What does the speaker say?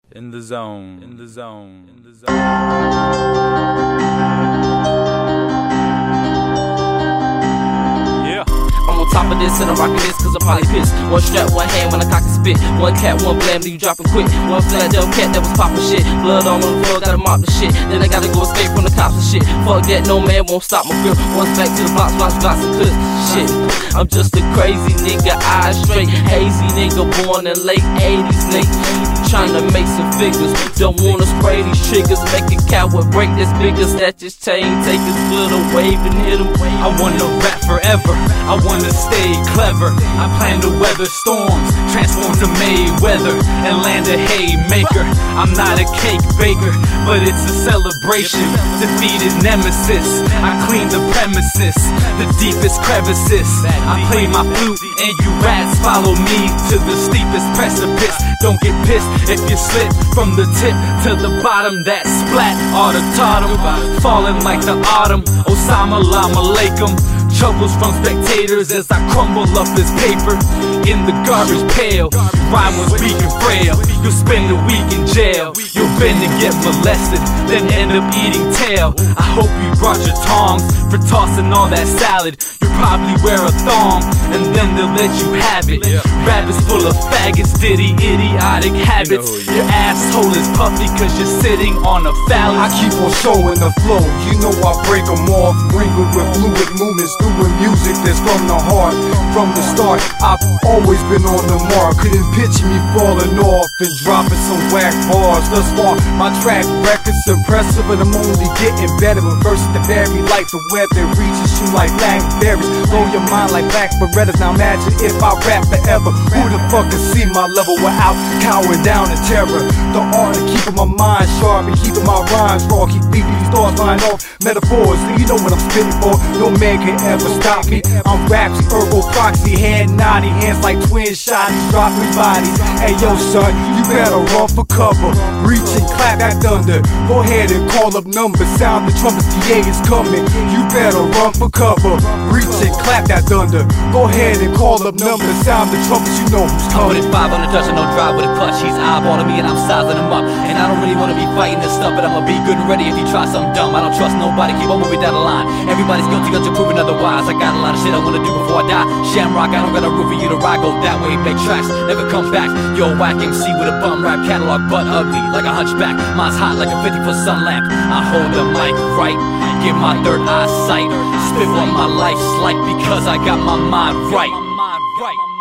In the zone. Yeah. I'm on top of this and I'm rocking this cause I'm probably pissed. One strap, one hand when I cock and spit. One cat, one blam, then you dropping quick. One flat dope cat that was popping shit. Blood all on the floor, gotta mop the shit. Then I gotta go escape from the cops and shit. Fuck that, no man won't stop my grip. Once back to the blocks, got some clips. Shit, I'm just a crazy nigga, eyes straight. Hazy nigga, born in late 80s, nigga. Tryna make some figures, don't wanna spray these triggers. Make a coward break this bigger. Snatch his chain, take his glitter, wave and hit him. I wanna rap forever, I wanna stay clever. I plan to weather storms, transform to Mayweather and land a haymaker. I'm not a cake baker, but it's a celebration. Defeated nemesis, I clean the premises, the deepest crevices. I play my flute and you rats follow me to the steepest precipice. Don't get pissed if you slip from the tip to the bottom. That splat oughta taught him, falling like the autumn. Osama Lama Alaikum. Troubles from spectators as I crumble up this paper in the garbage pail. Rhyme was weak and frail. You'll spend a week in jail. You'll bend and get molested, then end up eating tail. I hope you brought your tongs for tossing all that salad. You probably wear a thong, and then they'll let you have it. Rap is full of faggots, idiotic habits. Your asshole is puffy cause you're sitting on a phallus. I keep on showing the flow, you know I break them off. Wrinkled with fluid movements, doing music that's from the heart. From the start, I've always been on the mark. Couldn't picture me falling off and dropping some whack bars. Thus far, my track record's impressive, and I'm only getting better. But versus the very light, the weather reaches you like blackberries. Blow your mind like black berettas. Now imagine if I rap forever. Who the fuck can see my level without cowering down in terror? The art of keeping my mind sharp and keeping my rhymes raw. Keep leaving these thoughts flying off metaphors. You know what I'm spitting for. No man can ever stop me. I'm Rapsy, Ergo Proxy, hand naughty, hands like twin shotties, dropping bodies. Hey yo son, you better run for cover. Reach and clap that thunder. Go ahead and call up numbers. Sound the trumpets, DA is coming. You better run for cover. Reach and clap that thunder. Go ahead and call up numbers. Sound the trumpets, you know who's coming. I'm 5 on the touch and no drive with a clutch. He's eyeballing me and I'm sizing him up. And I don't really wanna be fighting this stuff, but I'ma be good and ready if you try something dumb. I don't trust nobody, keep on moving down the line. Everybody's guilty until proven otherwise. I got a lot of shit I wanna do before I die. Shamrock, I don't got a roof for you to ride. Go that way, make tracks, never come back. Yo, whack MC with a bum rap catalog, but ugly like a hunchback. Mine's hot like a 50-foot sun lamp. I hold the mic right, get my third eye sight. Spit what my life's like because I got my mind right.